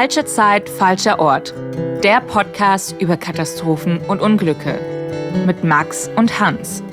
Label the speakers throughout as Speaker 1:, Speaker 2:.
Speaker 1: Falsche Zeit, falscher Ort. Der Podcast über Katastrophen und Unglücke. Mit Max und Hans.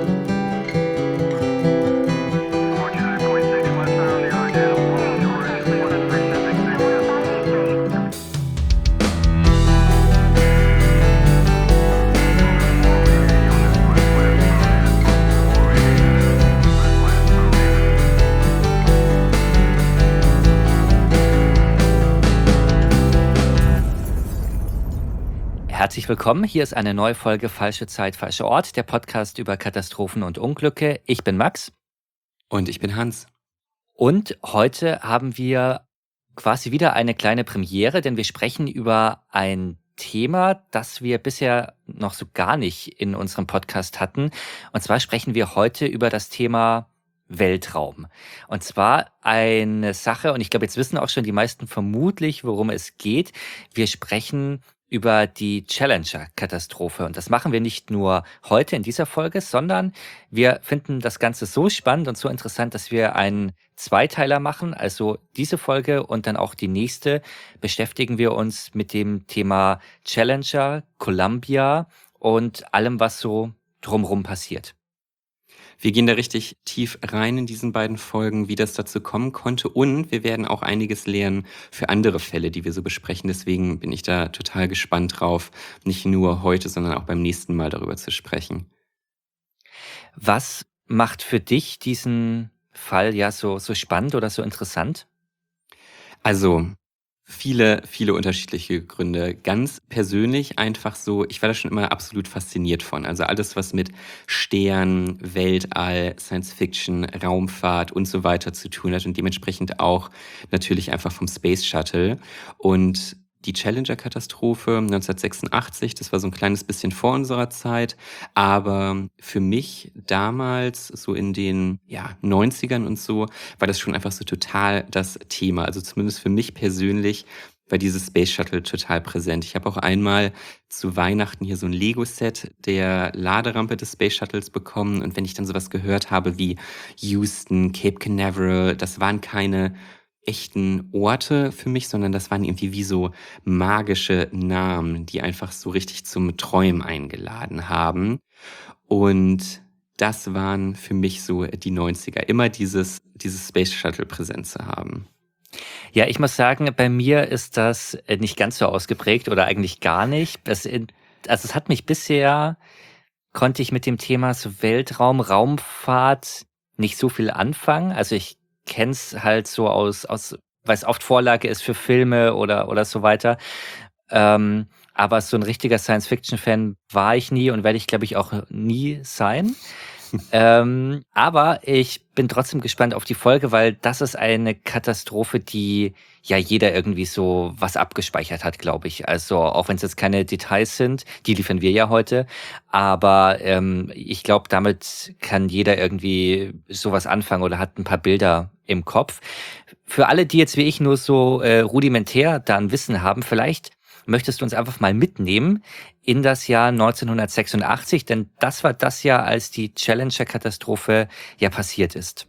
Speaker 2: Herzlich willkommen, hier ist eine neue Folge Falsche Zeit, falscher Ort, der Podcast über Katastrophen und Unglücke. Ich bin Max.
Speaker 3: Und ich bin Hans.
Speaker 2: Und heute haben wir quasi wieder eine kleine Premiere, denn wir sprechen über ein Thema, das wir bisher noch so gar nicht in unserem Podcast hatten. Und zwar sprechen wir heute über das Thema Weltraum. Und zwar eine Sache, und ich glaube, jetzt wissen auch schon die meisten vermutlich, worum es geht. Wir sprechen über die Challenger-Katastrophe. Und das machen wir nicht nur heute in dieser Folge, sondern wir finden das Ganze so spannend und so interessant, dass wir einen Zweiteiler machen. Also diese Folge und dann auch die nächste beschäftigen wir uns mit dem Thema Challenger, Columbia und allem, was so drumherum passiert.
Speaker 3: Wir gehen da richtig tief rein in diesen beiden Folgen, wie das dazu kommen konnte. Und wir werden auch einiges lernen für andere Fälle, die wir so besprechen. Deswegen bin ich da total gespannt drauf, nicht nur heute, sondern auch beim nächsten Mal darüber zu sprechen.
Speaker 2: Was macht für dich diesen Fall ja so spannend oder so interessant?
Speaker 3: Also viele unterschiedliche Gründe. Ganz persönlich einfach so, ich war da schon immer absolut fasziniert von. Also alles, was mit Sternen, Weltall, Science Fiction, Raumfahrt und so weiter zu tun hat und dementsprechend auch natürlich einfach vom Space Shuttle. Und die Challenger-Katastrophe 1986, das war so ein kleines bisschen vor unserer Zeit, aber für mich damals, so in den 90ern und so, war das schon einfach so total das Thema. Also zumindest für mich persönlich war dieses Space Shuttle total präsent. Ich habe auch einmal zu Weihnachten hier so ein Lego-Set der Laderampe des Space Shuttles bekommen, und wenn ich dann sowas gehört habe wie Houston, Cape Canaveral, das waren keine echten Orte für mich, sondern das waren irgendwie wie so magische Namen, die einfach so richtig zum Träumen eingeladen haben. Und das waren für mich so die 90er, immer dieses Space Shuttle präsent zu haben.
Speaker 2: Ja, ich muss sagen, bei mir ist das nicht ganz so ausgeprägt oder eigentlich gar nicht. Es hat mich bisher, konnte ich mit dem Thema so Weltraum, Raumfahrt nicht so viel anfangen. Also ich kenn's halt so aus, weil es oft Vorlage ist für Filme oder so weiter. Aber so ein richtiger Science-Fiction-Fan war ich nie und werde ich, glaube ich, auch nie sein. Aber ich bin trotzdem gespannt auf die Folge, weil das ist eine Katastrophe, die ja jeder irgendwie so was abgespeichert hat, glaube ich. Also auch wenn es jetzt keine Details sind, die liefern wir ja heute. Aber ich glaube, damit kann jeder irgendwie sowas anfangen oder hat ein paar Bilder im Kopf. Für alle, die jetzt wie ich nur so rudimentär da ein Wissen haben, vielleicht möchtest du uns einfach mal mitnehmen in das Jahr 1986, denn das war das Jahr, als die Challenger-Katastrophe ja passiert ist.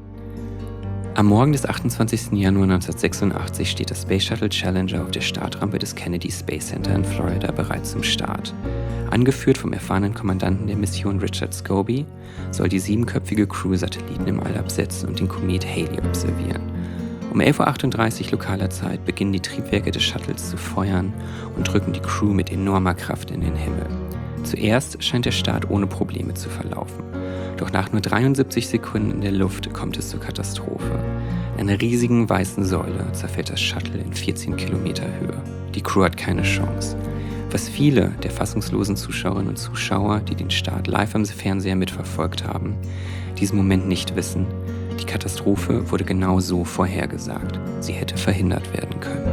Speaker 3: Am Morgen des 28. Januar 1986 steht das Space Shuttle Challenger auf der Startrampe des Kennedy Space Center in Florida bereit zum Start. Angeführt vom erfahrenen Kommandanten der Mission Richard Scobie soll die 7-köpfige Crew Satelliten im All absetzen und den Komet Halley observieren. Um 11.38 Uhr lokaler Zeit beginnen die Triebwerke des Shuttles zu feuern und drücken die Crew mit enormer Kraft in den Himmel. Zuerst scheint der Start ohne Probleme zu verlaufen. Doch nach nur 73 Sekunden in der Luft kommt es zur Katastrophe. In einer riesigen weißen Säule zerfällt das Shuttle in 14 Kilometer Höhe. Die Crew hat keine Chance. Was viele der fassungslosen Zuschauerinnen und Zuschauer, die den Start live am Fernseher mitverfolgt haben, diesen Moment nicht wissen: Die Katastrophe wurde genau so vorhergesagt. Sie hätte verhindert werden können.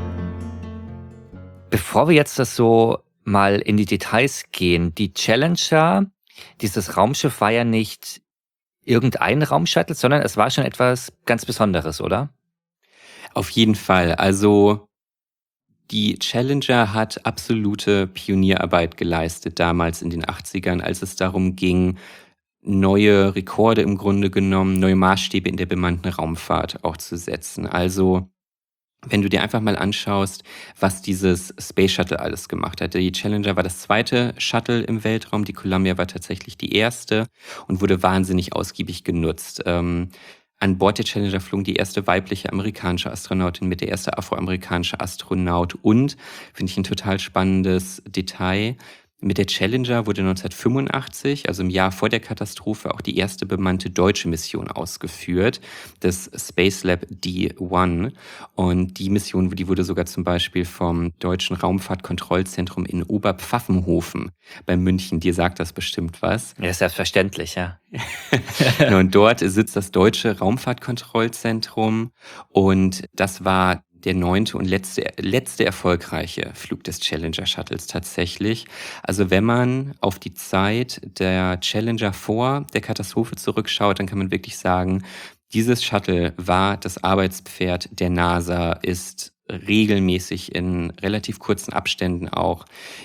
Speaker 2: Bevor wir jetzt das so mal in die Details gehen, die Challenger, dieses Raumschiff war ja nicht irgendein Raumshuttle, sondern es war schon etwas ganz Besonderes, oder?
Speaker 3: Auf jeden Fall. Also die Challenger hat absolute Pionierarbeit geleistet damals in den 80ern, als es darum ging, neue Rekorde im Grunde genommen, neue Maßstäbe in der bemannten Raumfahrt auch zu setzen. Also wenn du dir einfach mal anschaust, was dieses Space Shuttle alles gemacht hat. Die Challenger war das zweite Shuttle im Weltraum, die Columbia war tatsächlich die erste und wurde wahnsinnig ausgiebig genutzt. An Bord der Challenger flogen die erste weibliche amerikanische Astronautin mit, der erste afroamerikanische Astronaut und, finde ich ein total spannendes Detail, mit der Challenger wurde 1985, also im Jahr vor der Katastrophe, auch die erste bemannte deutsche Mission ausgeführt, das Space Lab D1. Und die Mission, die wurde sogar zum Beispiel vom Deutschen Raumfahrtkontrollzentrum in Oberpfaffenhofen bei München, dir sagt das bestimmt was.
Speaker 2: Ja, ist selbstverständlich, ja.
Speaker 3: Und dort sitzt das Deutsche Raumfahrtkontrollzentrum und das war der 9. und letzte erfolgreiche Flug des Challenger Shuttles tatsächlich. Also wenn man auf die Zeit der Challenger vor der Katastrophe zurückschaut, dann kann man wirklich sagen, dieses Shuttle war das Arbeitspferd der NASA, ist regelmäßig in relativ kurzen Abständen auch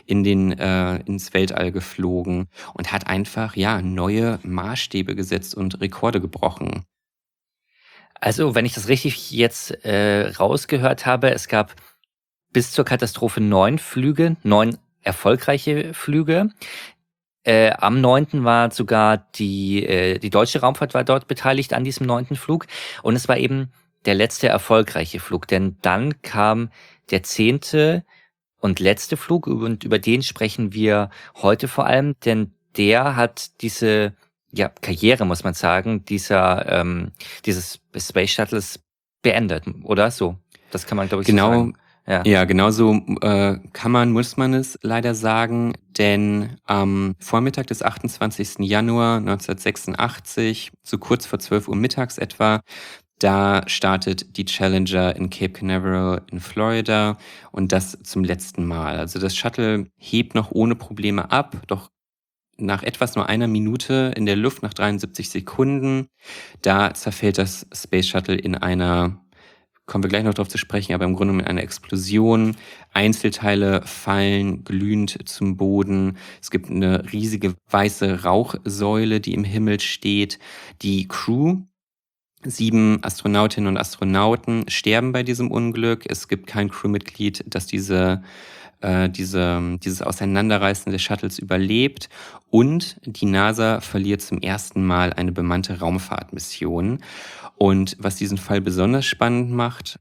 Speaker 3: ins Weltall geflogen und hat einfach neue Maßstäbe gesetzt und Rekorde gebrochen.
Speaker 2: Also, wenn ich das richtig jetzt rausgehört habe, es gab bis zur Katastrophe 9 erfolgreiche Flüge. Am 9. war sogar die deutsche Raumfahrt war dort beteiligt an diesem 9. Flug. Und es war eben der letzte erfolgreiche Flug, denn dann kam der 10. und letzte Flug und über den sprechen wir heute vor allem, denn der hat diese Karriere, muss man sagen, dieses Space Shuttles beendet, oder so? Das kann man, glaube ich, so sagen.
Speaker 3: Ja, genau so muss man es leider sagen, denn am Vormittag des 28. Januar 1986, so kurz vor 12 Uhr mittags etwa, da startet die Challenger in Cape Canaveral in Florida und das zum letzten Mal. Also das Shuttle hebt noch ohne Probleme ab, doch nach etwas nur einer Minute in der Luft, nach 73 Sekunden, da zerfällt das Space Shuttle in einer, kommen wir gleich noch drauf zu sprechen, aber im Grunde mit einer Explosion. Einzelteile fallen glühend zum Boden. Es gibt eine riesige weiße Rauchsäule, die im Himmel steht. Die Crew, 7 Astronautinnen und Astronauten, sterben bei diesem Unglück. Es gibt kein Crewmitglied, das dieses Auseinanderreißen des Shuttles überlebt. Und die NASA verliert zum ersten Mal eine bemannte Raumfahrtmission. Und was diesen Fall besonders spannend macht,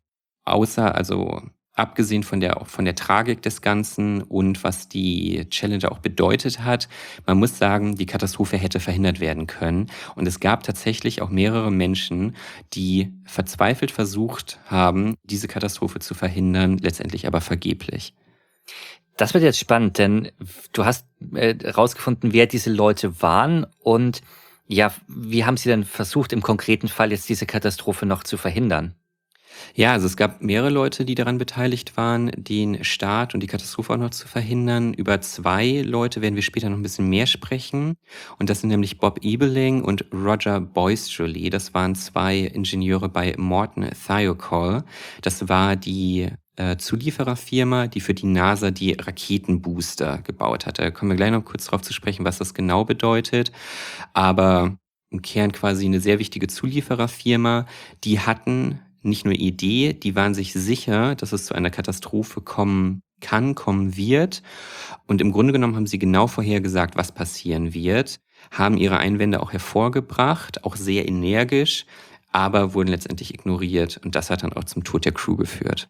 Speaker 3: abgesehen von der Tragik des Ganzen und was die Challenger auch bedeutet hat, man muss sagen, die Katastrophe hätte verhindert werden können. Und es gab tatsächlich auch mehrere Menschen, die verzweifelt versucht haben, diese Katastrophe zu verhindern, letztendlich aber vergeblich.
Speaker 2: Das wird jetzt spannend, denn du hast rausgefunden, wer diese Leute waren und wie haben sie denn versucht, im konkreten Fall jetzt diese Katastrophe noch zu verhindern?
Speaker 3: Ja, also es gab mehrere Leute, die daran beteiligt waren, den Start und die Katastrophe auch noch zu verhindern. Über 2 Leute werden wir später noch ein bisschen mehr sprechen. Und das sind nämlich Bob Ebeling und Roger Boystroley. Das waren 2 Ingenieure bei Morton Thiokol. Das war die Zuliefererfirma, die für die NASA die Raketenbooster gebaut hat. Da kommen wir gleich noch kurz drauf zu sprechen, was das genau bedeutet. Aber im Kern quasi eine sehr wichtige Zuliefererfirma. Die hatten nicht nur Idee, die waren sich sicher, dass es zu einer Katastrophe kommen wird. Und im Grunde genommen haben sie genau vorhergesagt, was passieren wird, haben ihre Einwände auch hervorgebracht, auch sehr energisch, aber wurden letztendlich ignoriert. Und das hat dann auch zum Tod der Crew geführt.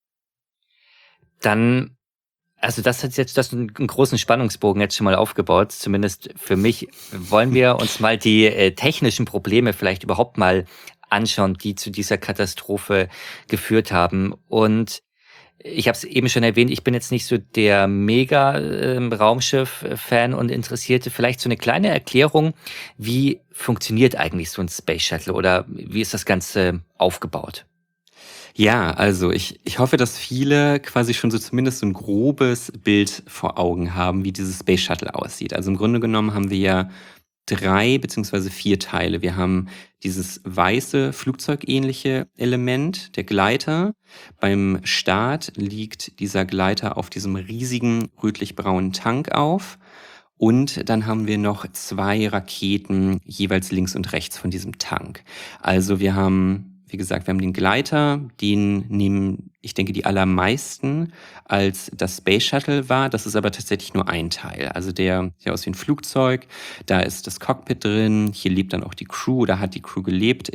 Speaker 2: Dann, also das hat jetzt einen großen Spannungsbogen jetzt schon mal aufgebaut, zumindest für mich. Wollen wir uns mal die technischen Probleme vielleicht überhaupt mal anschauen, die zu dieser Katastrophe geführt haben. Und ich habe es eben schon erwähnt, ich bin jetzt nicht so der Mega-Raumschiff-Fan und Interessierte. Vielleicht so eine kleine Erklärung, wie funktioniert eigentlich so ein Space Shuttle oder wie ist das Ganze aufgebaut?
Speaker 3: Ja, also ich hoffe, dass viele quasi schon so zumindest so ein grobes Bild vor Augen haben, wie dieses Space Shuttle aussieht. Also im Grunde genommen haben wir ja 3 bzw. 4 Teile. Wir haben dieses weiße, flugzeugähnliche Element, der Gleiter. Beim Start liegt dieser Gleiter auf diesem riesigen rötlich-braunen Tank auf. Und dann haben wir noch 2 Raketen jeweils links und rechts von diesem Tank. Also wir haben wie gesagt, wir haben den Gleiter, den nehmen, ich denke, die allermeisten als das Space Shuttle wahr. Das ist aber tatsächlich nur ein Teil. Also der sieht aus wie ein Flugzeug, da ist das Cockpit drin, hier lebt dann auch die Crew, da hat die Crew gelebt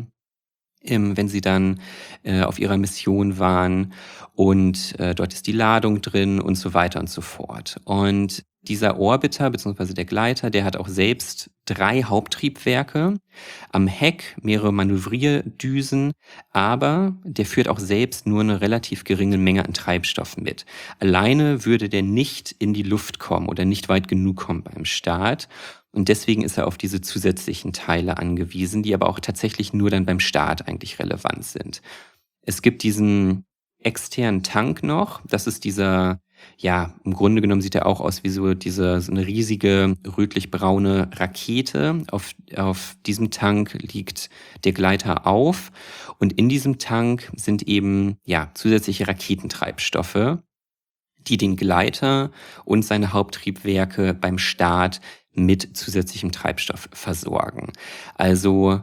Speaker 3: wenn sie dann auf ihrer Mission waren und dort ist die Ladung drin und so weiter und so fort. Und dieser Orbiter bzw. der Gleiter, der hat auch selbst 3 Haupttriebwerke, am Heck mehrere Manövrierdüsen, aber der führt auch selbst nur eine relativ geringe Menge an Treibstoff mit. Alleine würde der nicht in die Luft kommen oder nicht weit genug kommen beim Start. Und deswegen ist er auf diese zusätzlichen Teile angewiesen, die aber auch tatsächlich nur dann beim Start eigentlich relevant sind. Es gibt diesen externen Tank noch, das ist dieser, ja, im Grunde genommen sieht er auch aus wie so eine riesige rötlich-braune Rakete. Auf diesem Tank liegt der Gleiter auf und in diesem Tank sind eben, ja, zusätzliche Raketentreibstoffe, die den Gleiter und seine Haupttriebwerke beim Start mit zusätzlichem Treibstoff versorgen. Also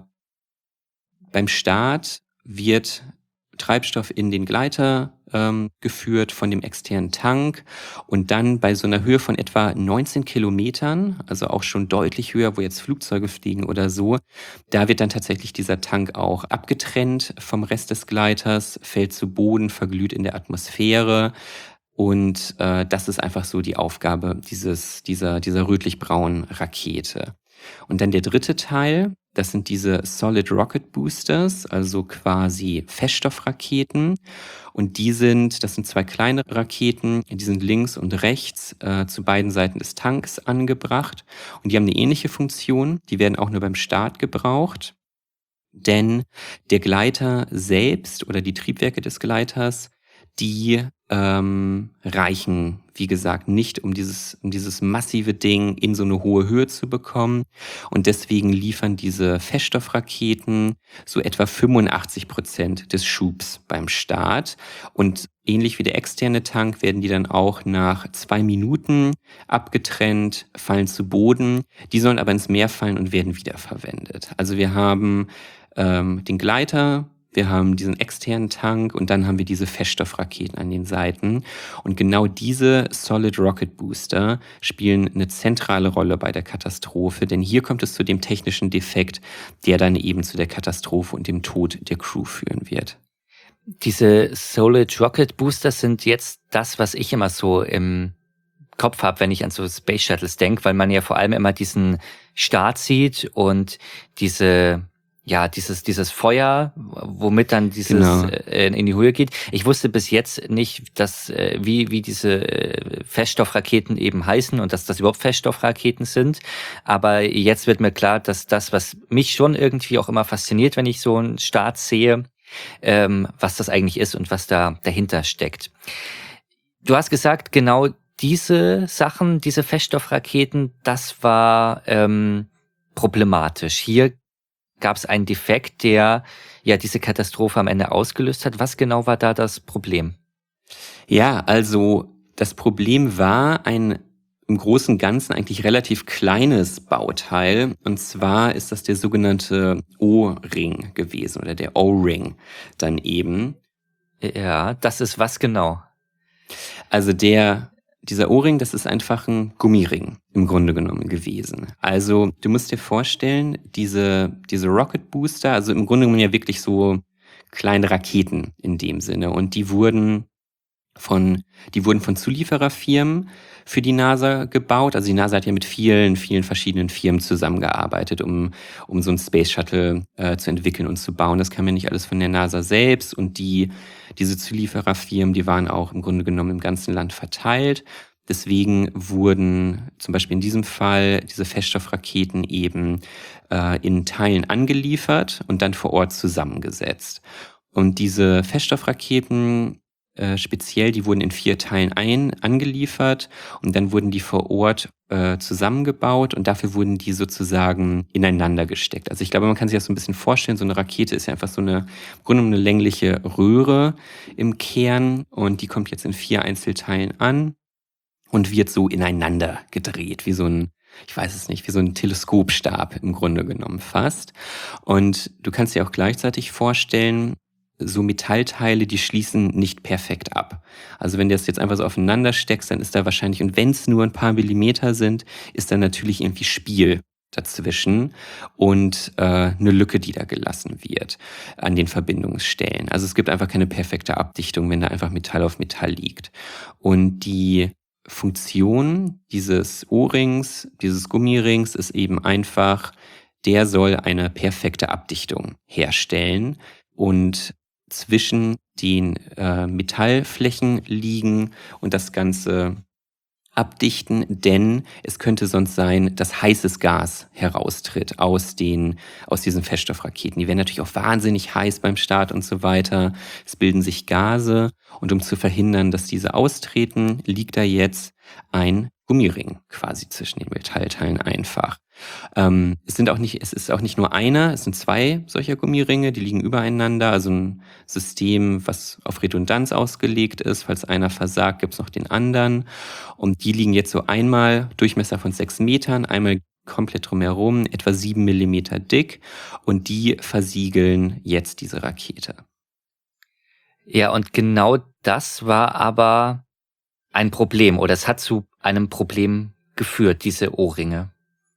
Speaker 3: beim Start wird Treibstoff in den Gleiter geführt von dem externen Tank und dann bei so einer Höhe von etwa 19 Kilometern, also auch schon deutlich höher, wo jetzt Flugzeuge fliegen oder so, da wird dann tatsächlich dieser Tank auch abgetrennt vom Rest des Gleiters, fällt zu Boden, verglüht in der Atmosphäre. Und das ist einfach so die Aufgabe dieser rötlich-braunen Rakete. Und dann der dritte Teil, das sind diese Solid Rocket Boosters, also quasi Feststoffraketen. Und das sind 2 kleine Raketen, die sind links und rechts zu beiden Seiten des Tanks angebracht. Und die haben eine ähnliche Funktion, die werden auch nur beim Start gebraucht. Denn der Gleiter selbst oder die Triebwerke des Gleiters, die reichen, wie gesagt, nicht, um dieses massive Ding in so eine hohe Höhe zu bekommen. Und deswegen liefern diese Feststoffraketen so etwa 85% des Schubs beim Start. Und ähnlich wie der externe Tank werden die dann auch nach 2 Minuten abgetrennt, fallen zu Boden. Die sollen aber ins Meer fallen und werden wiederverwendet. Also wir haben den Gleiter, wir haben diesen externen Tank und dann haben wir diese Feststoffraketen an den Seiten. Und genau diese Solid Rocket Booster spielen eine zentrale Rolle bei der Katastrophe, denn hier kommt es zu dem technischen Defekt, der dann eben zu der Katastrophe und dem Tod der Crew führen wird.
Speaker 2: Diese Solid Rocket Booster sind jetzt das, was ich immer so im Kopf habe, wenn ich an so Space Shuttles denke, weil man ja vor allem immer diesen Start sieht und dieses Feuer, womit dann
Speaker 3: Genau.
Speaker 2: In die Höhe geht. Ich wusste bis jetzt nicht, dass wie diese Feststoffraketen eben heißen und dass das überhaupt Feststoffraketen sind. Aber jetzt wird mir klar, dass das, was mich schon irgendwie auch immer fasziniert, wenn ich so einen Start sehe, was das eigentlich ist und was da dahinter steckt. Du hast gesagt, genau diese Sachen, diese Feststoffraketen, das war problematisch. Hier gab es einen Defekt, der ja diese Katastrophe am Ende ausgelöst hat. Was genau war da das Problem?
Speaker 3: Ja, also das Problem war ein im Großen und Ganzen eigentlich relativ kleines Bauteil. Und zwar ist das der sogenannte O-Ring gewesen oder der O-Ring dann eben.
Speaker 2: Ja, das ist was genau?
Speaker 3: Also dieser O-Ring, das ist einfach ein Gummiring im Grunde genommen gewesen. Also du musst dir vorstellen, diese Rocket Booster, also im Grunde genommen ja wirklich so kleine Raketen in dem Sinne. Und die wurden von Zuliefererfirmen für die NASA gebaut. Also die NASA hat ja mit vielen, vielen verschiedenen Firmen zusammengearbeitet, um so ein Space Shuttle zu entwickeln und zu bauen. Das kam ja nicht alles von der NASA selbst. Und diese Zuliefererfirmen, die waren auch im Grunde genommen im ganzen Land verteilt. Deswegen wurden zum Beispiel in diesem Fall diese Feststoffraketen eben in Teilen angeliefert und dann vor Ort zusammengesetzt. Und diese Feststoffraketen speziell, die wurden in 4 Teilen angeliefert und dann wurden die vor Ort zusammengebaut und dafür wurden die sozusagen ineinander gesteckt. Also ich glaube, man kann sich das so ein bisschen vorstellen, so eine Rakete ist ja einfach so im Grunde eine längliche Röhre im Kern und die kommt jetzt in 4 Einzelteilen an und wird so ineinander gedreht, wie so ein ich weiß es nicht, wie so ein Teleskopstab im Grunde genommen fast. Und du kannst dir auch gleichzeitig vorstellen, so Metallteile, die schließen nicht perfekt ab. Also wenn du das jetzt einfach so aufeinander steckst, dann ist da wahrscheinlich, und wenn es nur ein paar Millimeter sind, ist da natürlich irgendwie Spiel dazwischen und eine Lücke, die da gelassen wird an den Verbindungsstellen. Also es gibt einfach keine perfekte Abdichtung, wenn da einfach Metall auf Metall liegt. Und die Funktion dieses O-Rings, dieses Gummirings ist eben einfach, der soll eine perfekte Abdichtung herstellen und zwischen den Metallflächen liegen und das Ganze abdichten, denn es könnte sonst sein, dass heißes Gas heraustritt aus diesen Feststoffraketen. Die werden natürlich auch wahnsinnig heiß beim Start und so weiter. Es bilden sich Gase und um zu verhindern, dass diese austreten, liegt da jetzt ein Gummiring quasi zwischen den Metallteilen einfach. Es ist auch nicht nur einer, es sind 2 solcher Gummiringe, die liegen übereinander, also ein System, was auf Redundanz ausgelegt ist. Falls einer versagt, gibt es noch den anderen. Und die liegen jetzt so einmal Durchmesser von 6 Metern, einmal komplett drumherum, etwa 7 Millimeter dick. Und die versiegeln jetzt diese Rakete.
Speaker 2: Ja, und genau das war aber ein Problem, oder es hat zu einem Problem geführt, diese O-Ringe.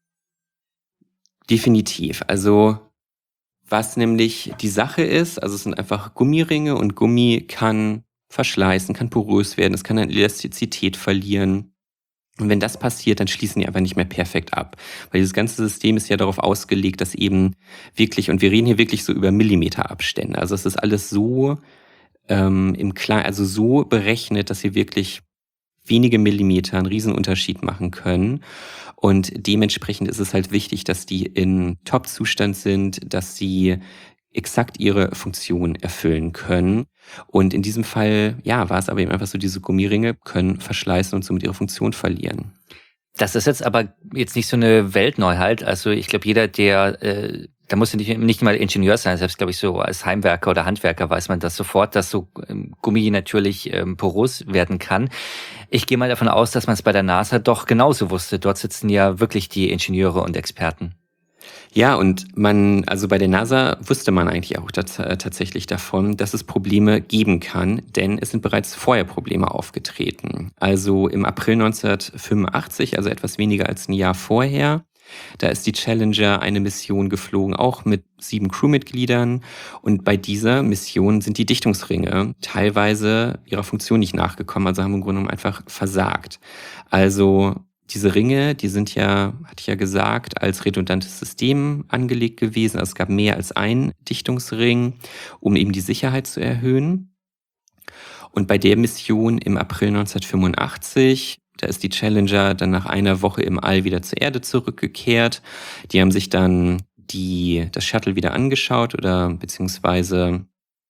Speaker 3: Definitiv. Also was nämlich die Sache ist, also es sind einfach Gummiringe und Gummi kann verschleißen, kann porös werden, es kann an Elastizität verlieren. Und wenn das passiert, dann schließen die einfach nicht mehr perfekt ab. Weil dieses ganze System ist ja darauf ausgelegt, dass eben wirklich, und wir reden hier wirklich so über Millimeterabstände. Also es ist alles so also so berechnet, dass sie wirklich wenige Millimeter einen Riesenunterschied machen können. Und dementsprechend ist es halt wichtig, dass die in Top-Zustand sind, dass sie exakt ihre Funktion erfüllen können. Und in diesem Fall, ja, war es aber eben einfach so, diese Gummiringe können verschleißen und somit ihre Funktion verlieren.
Speaker 2: Das ist jetzt aber jetzt nicht so eine Weltneuheit. Also ich glaube, jeder, der da muss ja nicht mal Ingenieur sein, selbst glaube ich so als Heimwerker oder Handwerker weiß man das sofort, dass so Gummi natürlich porös werden kann. Ich gehe mal davon aus, dass man es bei der NASA doch genauso wusste. Dort sitzen ja wirklich die Ingenieure und Experten.
Speaker 3: Ja, und also bei der NASA wusste man eigentlich auch tatsächlich davon, dass es Probleme geben kann, denn es sind bereits vorher Probleme aufgetreten. Also im April 1985, also etwas weniger als ein Jahr vorher, da ist die Challenger eine Mission geflogen, auch mit 7 Crewmitgliedern. Und bei dieser Mission sind die Dichtungsringe teilweise ihrer Funktion nicht nachgekommen, also haben im Grunde genommen einfach versagt. Also diese Ringe, die sind ja, hatte ich ja gesagt, als redundantes System angelegt gewesen. Also es gab mehr als einen Dichtungsring, um eben die Sicherheit zu erhöhen. Und bei der Mission im April 1985, da ist die Challenger dann nach einer Woche im All wieder zur Erde zurückgekehrt. Die haben sich dann das Shuttle wieder angeschaut oder beziehungsweise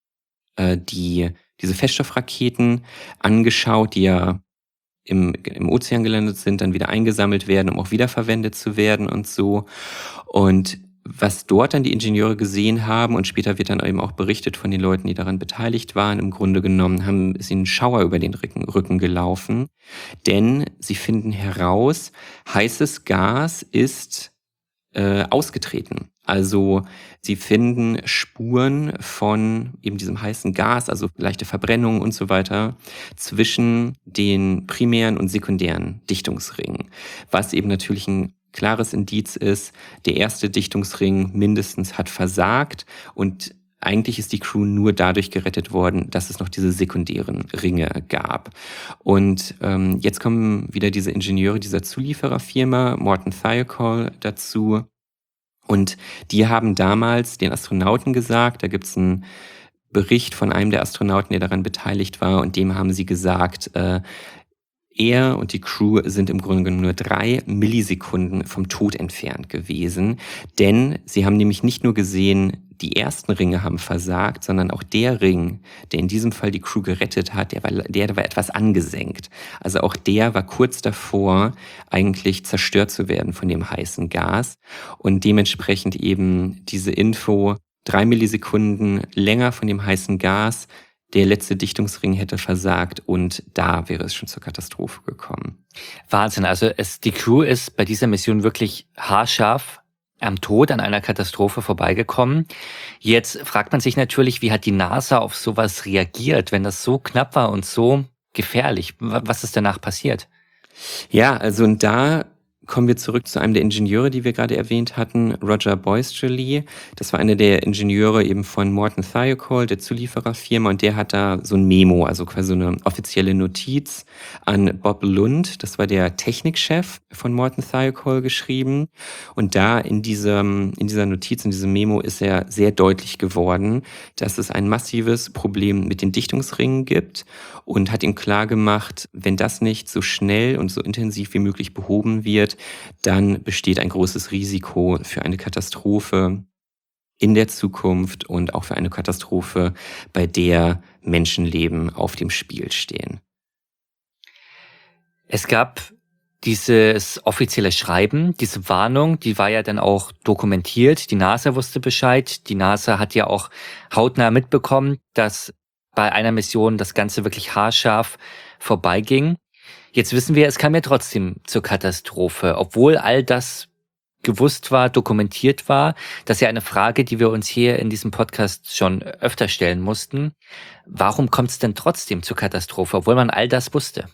Speaker 3: diese Feststoffraketen angeschaut, die ja im Ozean gelandet sind, dann wieder eingesammelt werden, um auch wiederverwendet zu werden und so. Und was dort dann die Ingenieure gesehen haben, und später wird dann eben auch berichtet von den Leuten, die daran beteiligt waren, im Grunde genommen ist ihnen ein Schauer über den Rücken gelaufen, denn sie finden heraus, heißes Gas ist ausgetreten. Also sie finden Spuren von eben diesem heißen Gas, also leichte Verbrennung und so weiter, zwischen den primären und sekundären Dichtungsringen. Was eben natürlich ein klares Indiz ist, der erste Dichtungsring mindestens hat versagt und eigentlich ist die Crew nur dadurch gerettet worden, dass es noch diese sekundären Ringe gab. Und jetzt kommen wieder diese Ingenieure dieser Zuliefererfirma, Morton Thiokol, dazu. Und die haben damals den Astronauten gesagt, da gibt's einen Bericht von einem der Astronauten, der daran beteiligt war, und dem haben sie gesagt, er und die Crew sind im Grunde genommen nur 3 Millisekunden vom Tod entfernt gewesen, denn sie haben nämlich nicht nur gesehen, die ersten Ringe haben versagt, sondern auch der Ring, der in diesem Fall die Crew gerettet hat, der war etwas angesenkt. Also auch der war kurz davor, eigentlich zerstört zu werden von dem heißen Gas. Und dementsprechend eben diese Info, 3 Millisekunden länger von dem heißen Gas, der letzte Dichtungsring hätte versagt und da wäre es schon zur Katastrophe gekommen.
Speaker 2: Wahnsinn, also die Crew ist bei dieser Mission wirklich haarscharf am Tod, an einer Katastrophe vorbeigekommen. Jetzt fragt man sich natürlich, wie hat die NASA auf sowas reagiert, wenn das so knapp war und so gefährlich? Was ist danach passiert?
Speaker 3: Ja, also und da kommen wir zurück zu einem der Ingenieure, die wir gerade erwähnt hatten, Roger Boystrely. Das war einer der Ingenieure eben von Morton Thiokol, der Zuliefererfirma, und der hat da so ein Memo, also quasi so eine offizielle Notiz an Bob Lund, das war der Technikchef von Morton Thiokol, geschrieben. Und da in dieser Notiz, in diesem Memo ist er sehr deutlich geworden, dass es ein massives Problem mit den Dichtungsringen gibt und hat ihm klar gemacht, wenn das nicht so schnell und so intensiv wie möglich behoben wird, dann besteht ein großes Risiko für eine Katastrophe in der Zukunft und auch für eine Katastrophe, bei der Menschenleben auf dem Spiel stehen.
Speaker 2: Es gab dieses offizielle Schreiben, diese Warnung, die war ja dann auch dokumentiert. Die NASA wusste Bescheid. Die NASA hat ja auch hautnah mitbekommen, dass bei einer Mission das Ganze wirklich haarscharf vorbeiging. Jetzt wissen wir, es kam ja trotzdem zur Katastrophe, obwohl all das gewusst war, dokumentiert war. Das ist ja eine Frage, die wir uns hier in diesem Podcast schon öfter stellen mussten. Warum kommt es denn trotzdem zur Katastrophe, obwohl man all das wusste?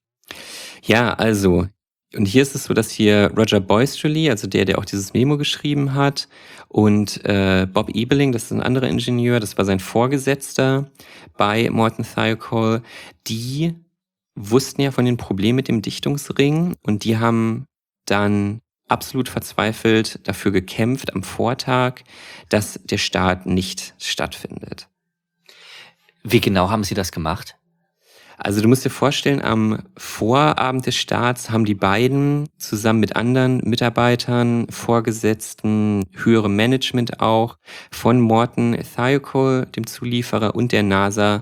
Speaker 3: Ja, also, und hier ist es so, dass hier Roger Boystrely, also der auch dieses Memo geschrieben hat, und Bob Ebeling, das ist ein anderer Ingenieur, das war sein Vorgesetzter bei Morton Thiokol, die wussten ja von den Problemen mit dem Dichtungsring und die haben dann absolut verzweifelt dafür gekämpft am Vortag, dass der Start nicht stattfindet.
Speaker 2: Wie genau haben Sie das gemacht?
Speaker 3: Also du musst dir vorstellen, am Vorabend des Starts haben die beiden zusammen mit anderen Mitarbeitern, Vorgesetzten, höherem Management auch, von Morton Thiokol, dem Zulieferer, und der NASA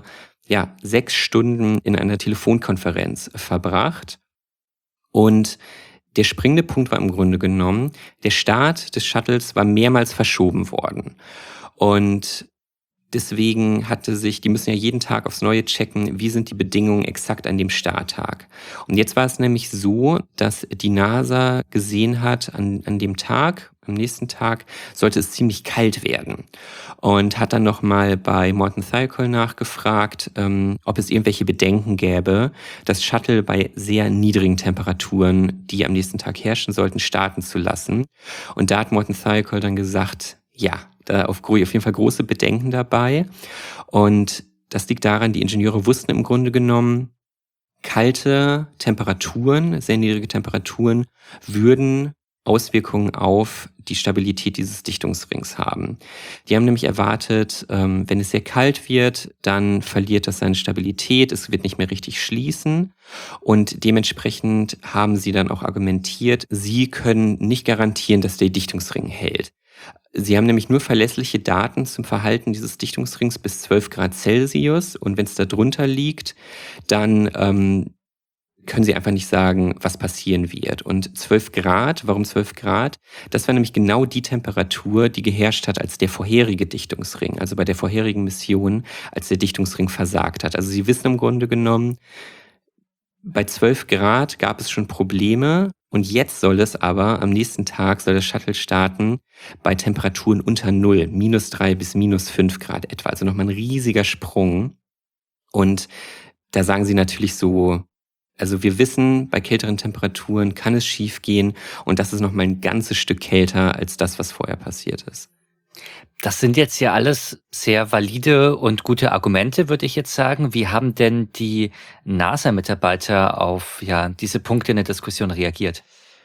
Speaker 3: 6 Stunden in einer Telefonkonferenz verbracht. Und der springende Punkt war im Grunde genommen, der Start des Shuttles war mehrmals verschoben worden. Und deswegen die müssen ja jeden Tag aufs Neue checken, wie sind die Bedingungen exakt an dem Starttag. Und jetzt war es nämlich so, dass die NASA gesehen hat, an dem Tag, am nächsten Tag, sollte es ziemlich kalt werden. Und hat dann nochmal bei Morton Thiokol nachgefragt, ob es irgendwelche Bedenken gäbe, das Shuttle bei sehr niedrigen Temperaturen, die am nächsten Tag herrschen sollten, starten zu lassen. Und da hat Morton Thiokol dann gesagt, ja, da auf jeden Fall große Bedenken dabei. Und das liegt daran, die Ingenieure wussten im Grunde genommen, kalte Temperaturen, sehr niedrige Temperaturen würden Auswirkungen auf die Stabilität dieses Dichtungsrings haben. Die haben nämlich erwartet, wenn es sehr kalt wird, dann verliert das seine Stabilität, es wird nicht mehr richtig schließen und dementsprechend haben sie dann auch argumentiert, sie können nicht garantieren, dass der Dichtungsring hält. Sie haben nämlich nur verlässliche Daten zum Verhalten dieses Dichtungsrings bis 12 Grad Celsius und wenn es da drunter liegt, dann können sie einfach nicht sagen, was passieren wird. Und 12 Grad, warum 12 Grad? Das war nämlich genau die Temperatur, die geherrscht hat als der vorherige Dichtungsring, also bei der vorherigen Mission, als der Dichtungsring versagt hat. Also sie wissen im Grunde genommen, bei 12 Grad gab es schon Probleme und jetzt soll es aber, am nächsten Tag soll das Shuttle starten bei Temperaturen unter Null, -3 bis -5 Grad etwa. Also nochmal ein riesiger Sprung. Und da sagen sie natürlich so, also wir wissen, bei kälteren Temperaturen kann es schief gehen und das ist nochmal ein ganzes Stück kälter als das, was vorher passiert ist.
Speaker 2: Das sind jetzt ja alles sehr valide und gute Argumente, würde ich jetzt sagen. Wie haben denn die NASA-Mitarbeiter auf diese Punkte in der Diskussion reagiert?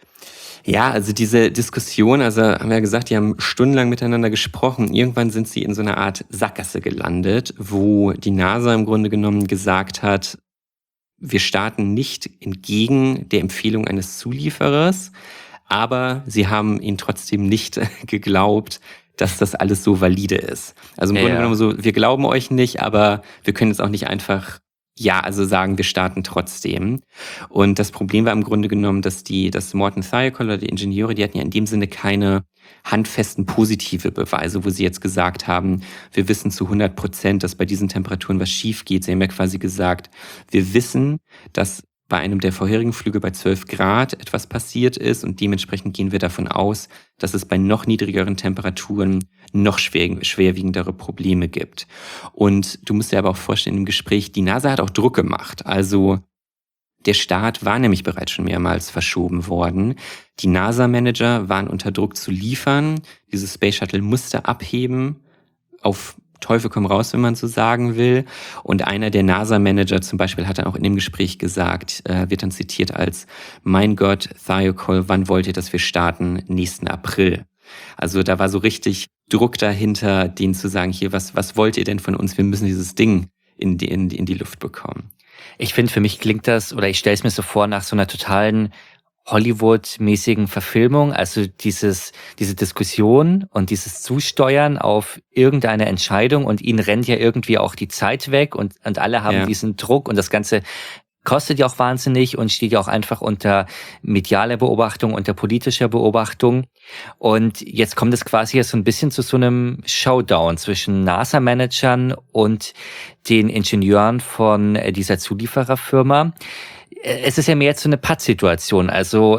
Speaker 3: Ja, also diese Diskussion, also haben wir ja gesagt, die haben stundenlang miteinander gesprochen. Irgendwann sind sie in so einer Art Sackgasse gelandet, wo die NASA im Grunde genommen gesagt hat, wir starten nicht entgegen der Empfehlung eines Zulieferers, aber sie haben ihnen trotzdem nicht geglaubt, dass das alles so valide ist. Also im Grunde genommen so, wir glauben euch nicht, aber wir können jetzt auch nicht einfach Ja, also sagen, wir starten trotzdem. Und das Problem war im Grunde genommen, dass Morton Thiokol oder die Ingenieure, die hatten ja in dem Sinne keine handfesten positive Beweise, wo sie jetzt gesagt haben, wir wissen zu 100%, dass bei diesen Temperaturen was schief geht. Sie haben ja quasi gesagt, wir wissen, dass bei einem der vorherigen Flüge bei 12 Grad etwas passiert ist und dementsprechend gehen wir davon aus, dass es bei noch niedrigeren Temperaturen noch schwerwiegendere Probleme gibt. Und du musst dir aber auch vorstellen, im Gespräch, die NASA hat auch Druck gemacht. Also der Start war nämlich bereits schon mehrmals verschoben worden. Die NASA-Manager waren unter Druck zu liefern. Dieses Space Shuttle musste abheben, auf Teufel komm raus, wenn man so sagen will. Und einer der NASA-Manager zum Beispiel hat dann auch in dem Gespräch gesagt, wird dann zitiert als, mein Gott, Thiokol, wann wollt ihr, dass wir starten? Nächsten April. Also da war so richtig Druck dahinter, denen zu sagen, hier, was wollt ihr denn von uns? Wir müssen dieses Ding in die Luft bekommen.
Speaker 2: Ich finde, für mich klingt das, oder ich stelle es mir so vor, nach so einer totalen Hollywood-mäßigen Verfilmung, also diese Diskussion und dieses Zusteuern auf irgendeine Entscheidung und ihnen rennt ja irgendwie auch die Zeit weg und alle haben diesen Druck und das Ganze kostet ja auch wahnsinnig und steht ja auch einfach unter medialer Beobachtung, unter politischer Beobachtung. Und jetzt kommt es quasi so ein bisschen zu so einem Showdown zwischen NASA-Managern und den Ingenieuren von dieser Zuliefererfirma. Es ist ja mehr jetzt so eine Pattsituation, also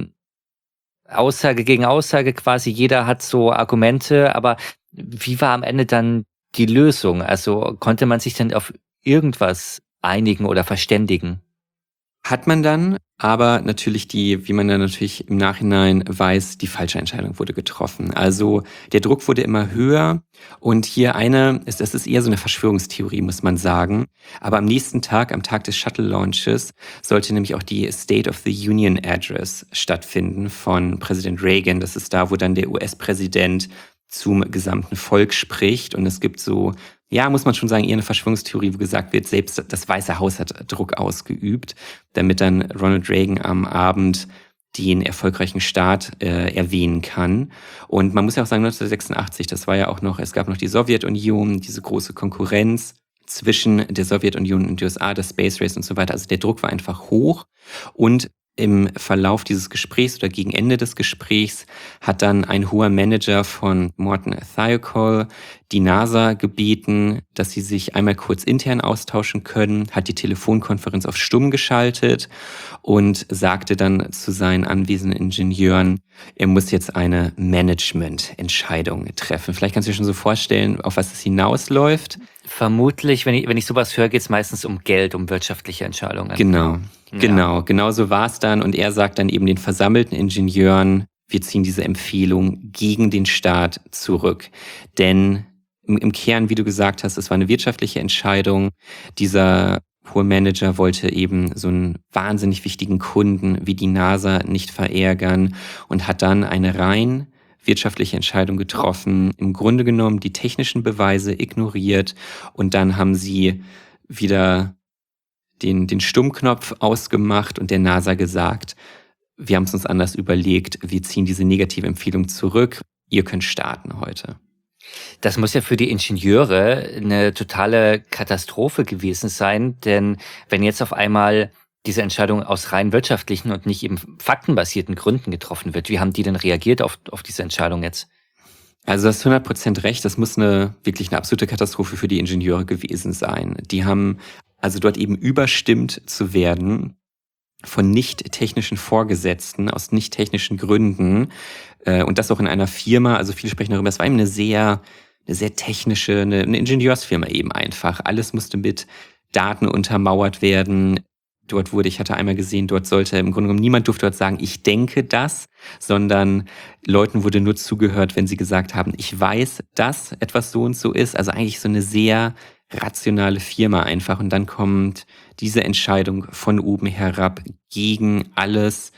Speaker 2: Aussage gegen Aussage quasi, jeder hat so Argumente, aber wie war am Ende dann die Lösung? Also konnte man sich dann auf irgendwas einigen oder verständigen?
Speaker 3: Hat man dann, aber natürlich wie man dann natürlich im Nachhinein weiß, die falsche Entscheidung wurde getroffen. Also der Druck wurde immer höher und hier das ist eher so eine Verschwörungstheorie, muss man sagen. Aber am nächsten Tag, am Tag des Shuttle-Launches, sollte nämlich auch die State of the Union Address stattfinden von Präsident Reagan. Das ist da, wo dann der US-Präsident zum gesamten Volk spricht und es gibt so, ja, muss man schon sagen, eher eine Verschwörungstheorie, wo gesagt wird, selbst das Weiße Haus hat Druck ausgeübt, damit dann Ronald Reagan am Abend den erfolgreichen Start erwähnen kann. Und man muss ja auch sagen, 1986, das war ja auch noch, es gab noch die Sowjetunion, diese große Konkurrenz zwischen der Sowjetunion und den USA, das Space Race und so weiter. Also der Druck war einfach hoch und im Verlauf dieses Gesprächs oder gegen Ende des Gesprächs hat dann ein hoher Manager von Morton Thiokol die NASA gebeten, dass sie sich einmal kurz intern austauschen können, hat die Telefonkonferenz auf stumm geschaltet und sagte dann zu seinen anwesenden Ingenieuren, er muss jetzt eine Management-Entscheidung treffen. Vielleicht kannst du dir schon so vorstellen, auf was es hinausläuft.
Speaker 2: Vermutlich, wenn ich sowas höre, geht es meistens um Geld, um wirtschaftliche Entscheidungen.
Speaker 3: Genau so war es dann. Und er sagt dann eben den versammelten Ingenieuren, wir ziehen diese Empfehlung gegen den Staat zurück. Denn im Kern, wie du gesagt hast, es war eine wirtschaftliche Entscheidung. Dieser hohe Manager wollte eben so einen wahnsinnig wichtigen Kunden wie die NASA nicht verärgern und hat dann eine rein wirtschaftliche Entscheidung getroffen, im Grunde genommen die technischen Beweise ignoriert und dann haben sie wieder den Stummknopf ausgemacht und der NASA gesagt, wir haben es uns anders überlegt, wir ziehen diese negative Empfehlung zurück, ihr könnt starten heute.
Speaker 2: Das muss ja für die Ingenieure eine totale Katastrophe gewesen sein, denn wenn jetzt auf einmal diese Entscheidung aus rein wirtschaftlichen und nicht eben faktenbasierten Gründen getroffen wird, wie haben die denn reagiert auf diese Entscheidung jetzt?
Speaker 3: Also du hast 100% recht, das muss wirklich eine absolute Katastrophe für die Ingenieure gewesen sein. Die haben also dort eben überstimmt zu werden von nicht-technischen Vorgesetzten aus nicht-technischen Gründen und das auch in einer Firma, also viele sprechen darüber, es war eben eine sehr technische, eine Ingenieursfirma eben einfach. Alles musste mit Daten untermauert werden. Ich hatte einmal gesehen, dort sollte im Grunde genommen niemand durfte dort sagen, ich denke das, sondern Leuten wurde nur zugehört, wenn sie gesagt haben, ich weiß, dass etwas so und so ist. Also eigentlich so eine sehr rationale Firma einfach. Und dann kommt diese Entscheidung von oben herab gegen alles,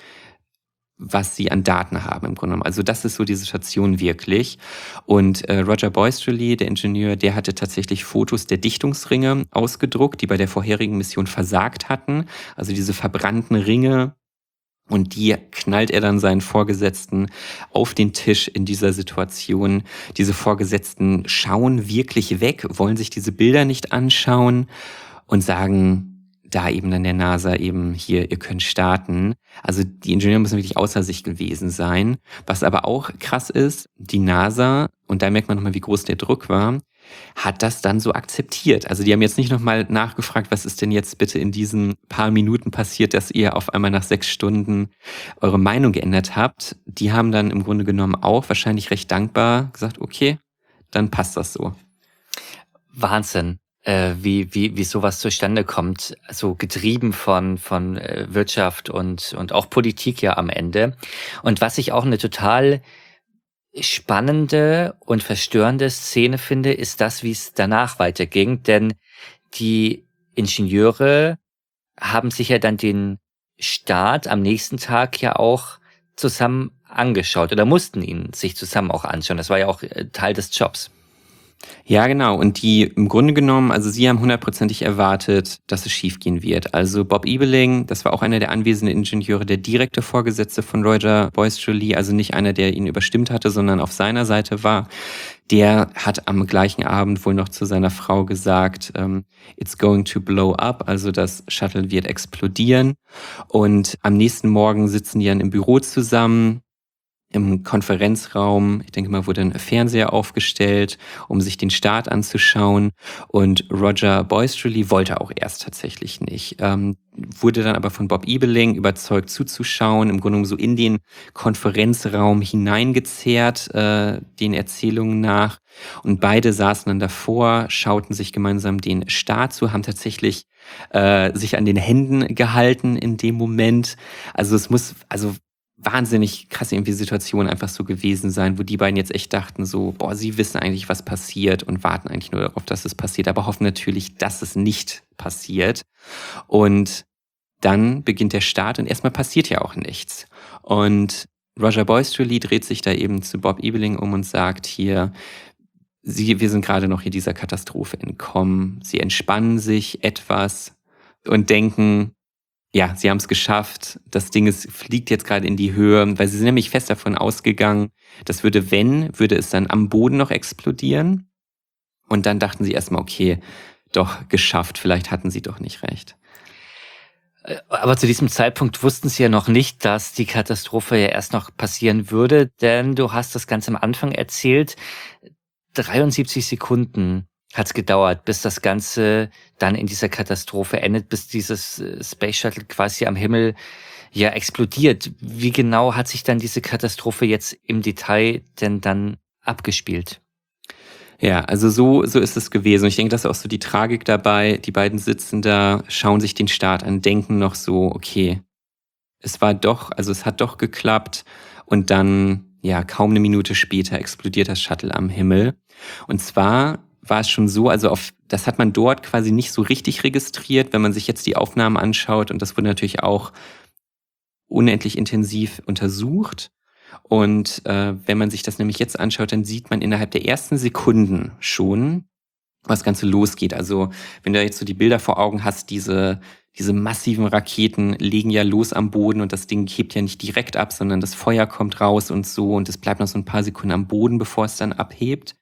Speaker 3: was sie an Daten haben im Grunde genommen. Also das ist so die Situation wirklich. Und Roger Boystrely, der Ingenieur, der hatte tatsächlich Fotos der Dichtungsringe ausgedruckt, die bei der vorherigen Mission versagt hatten. Also diese verbrannten Ringe. Und die knallt er dann seinen Vorgesetzten auf den Tisch in dieser Situation. Diese Vorgesetzten schauen wirklich weg, wollen sich diese Bilder nicht anschauen. und sagen da eben dann der NASA eben hier, ihr könnt starten. Also die Ingenieure müssen wirklich außer sich gewesen sein. Was aber auch krass ist, die NASA, und da merkt man nochmal, wie groß der Druck war, hat das dann so akzeptiert. Also die haben jetzt nicht nochmal nachgefragt, was ist denn jetzt bitte in diesen paar Minuten passiert, dass ihr auf einmal nach 6 Stunden eure Meinung geändert habt. Die haben dann im Grunde genommen auch wahrscheinlich recht dankbar gesagt, okay, dann passt das so.
Speaker 2: Wahnsinn, wie sowas zustande kommt. So getrieben von Wirtschaft und auch Politik ja am Ende. Und was ich auch eine total spannende und verstörende Szene finde, ist das, wie es danach weiterging. Denn die Ingenieure haben sich ja dann den Start am nächsten Tag ja auch zusammen angeschaut oder mussten ihn sich zusammen auch anschauen. Das war ja auch Teil des Jobs.
Speaker 3: Ja, genau. Und die im Grunde genommen, also sie haben 100%ig erwartet, dass es schiefgehen wird. Also Bob Ebeling, das war auch einer der anwesenden Ingenieure, der direkte Vorgesetzte von Roger Boyce-Joly, also nicht einer, der ihn überstimmt hatte, sondern auf seiner Seite war. Der hat am gleichen Abend wohl noch zu seiner Frau gesagt, it's going to blow up, also das Shuttle wird explodieren. Und am nächsten Morgen sitzen die dann im Büro zusammen, im Konferenzraum. Ich denke mal, wurde ein Fernseher aufgestellt, um sich den Start anzuschauen. Und Roger Boyce-Joly wollte auch erst tatsächlich nicht. Wurde dann aber von Bob Ebeling überzeugt zuzuschauen, im Grunde genommen so in den Konferenzraum hineingezerrt, den Erzählungen nach. Und beide saßen dann davor, schauten sich gemeinsam den Start zu, haben tatsächlich sich an den Händen gehalten in dem Moment. Also es muss, wahnsinnig krass irgendwie Situation einfach so gewesen sein, wo die beiden jetzt echt dachten so, boah, sie wissen eigentlich, was passiert und warten eigentlich nur darauf, dass es passiert, aber hoffen natürlich, dass es nicht passiert. Und dann beginnt der Start und erstmal passiert ja auch nichts. Und Roger Boyce-Joly dreht sich da eben zu Bob Ebeling um und sagt hier, wir sind gerade noch hier dieser Katastrophe entkommen. Sie entspannen sich etwas und denken, ja, sie haben es geschafft. Das Ding fliegt jetzt gerade in die Höhe, weil sie sind nämlich fest davon ausgegangen, das würde es dann am Boden noch explodieren. Und dann dachten sie erstmal, okay, doch geschafft, vielleicht hatten sie doch nicht recht.
Speaker 2: Aber zu diesem Zeitpunkt wussten sie ja noch nicht, dass die Katastrophe ja erst noch passieren würde, denn du hast das ganz am Anfang erzählt, 73 Sekunden hat es gedauert, bis das Ganze dann in dieser Katastrophe endet, bis dieses Space Shuttle quasi am Himmel ja explodiert. Wie genau hat sich dann diese Katastrophe jetzt im Detail denn dann abgespielt?
Speaker 3: Ja, also so ist es gewesen. Und ich denke, das ist auch so die Tragik dabei. Die beiden sitzen da, schauen sich den Start an, denken noch so, okay, es hat doch geklappt. Und dann, ja, kaum eine Minute später explodiert das Shuttle am Himmel. Und zwar war es schon so, das hat man dort quasi nicht so richtig registriert, wenn man sich jetzt die Aufnahmen anschaut. Und das wurde natürlich auch unendlich intensiv untersucht. Und wenn man sich das nämlich jetzt anschaut, dann sieht man innerhalb der ersten Sekunden schon, was das Ganze losgeht. Also wenn du jetzt so die Bilder vor Augen hast, diese massiven Raketen legen ja los am Boden und das Ding hebt ja nicht direkt ab, sondern das Feuer kommt raus und so und es bleibt noch so ein paar Sekunden am Boden, bevor es dann abhebt.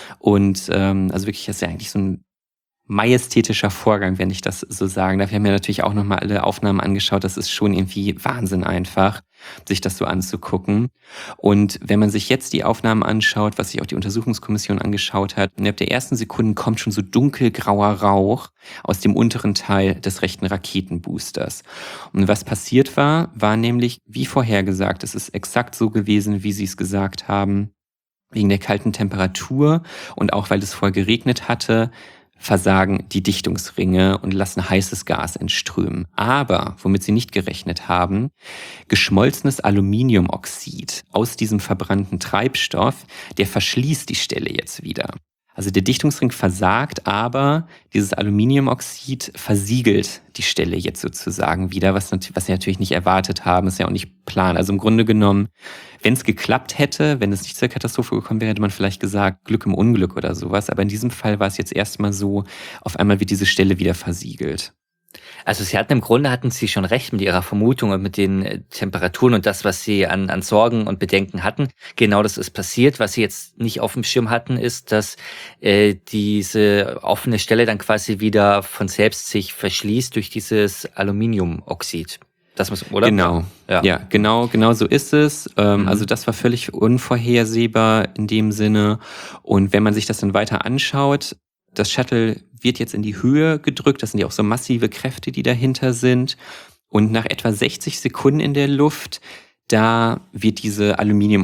Speaker 3: Und also wirklich, das ist ja eigentlich so ein majestätischer Vorgang, wenn ich das so sagen darf. Wir haben ja natürlich auch nochmal alle Aufnahmen angeschaut. Das ist schon irgendwie Wahnsinn einfach, sich das so anzugucken. Und wenn man sich jetzt die Aufnahmen anschaut, was sich auch die Untersuchungskommission angeschaut hat, innerhalb der ersten Sekunden kommt schon so dunkelgrauer Rauch aus dem unteren Teil des rechten Raketenboosters. Und was passiert war nämlich, wie vorhergesagt, es ist exakt so gewesen, wie sie es gesagt haben, wegen der kalten Temperatur und auch weil es vorher geregnet hatte, versagen die Dichtungsringe und lassen heißes Gas entströmen. Aber, womit sie nicht gerechnet haben, geschmolzenes Aluminiumoxid aus diesem verbrannten Treibstoff, der verschließt die Stelle jetzt wieder. Also der Dichtungsring versagt, aber dieses Aluminiumoxid versiegelt die Stelle jetzt sozusagen wieder, was sie natürlich nicht erwartet haben, ist ja auch nicht Plan. Also im Grunde genommen, wenn es geklappt hätte, wenn es nicht zur Katastrophe gekommen wäre, hätte man vielleicht gesagt, Glück im Unglück oder sowas. Aber in diesem Fall war es jetzt erstmal so, auf einmal wird diese Stelle wieder versiegelt.
Speaker 2: Also hatten sie schon recht mit ihrer Vermutung und mit den Temperaturen und das, was sie an Sorgen und Bedenken hatten. Genau das ist passiert. Was sie jetzt nicht auf dem Schirm hatten, ist, dass diese offene Stelle dann quasi wieder von selbst sich verschließt durch dieses Aluminiumoxid. Das muss, oder?
Speaker 3: Genau. Ja, genau so ist es. Also das war völlig unvorhersehbar in dem Sinne. Und wenn man sich das dann weiter anschaut, das Shuttle wird jetzt in die Höhe gedrückt. Das sind ja auch so massive Kräfte, die dahinter sind. Und nach etwa 60 Sekunden in der Luft, da wird diese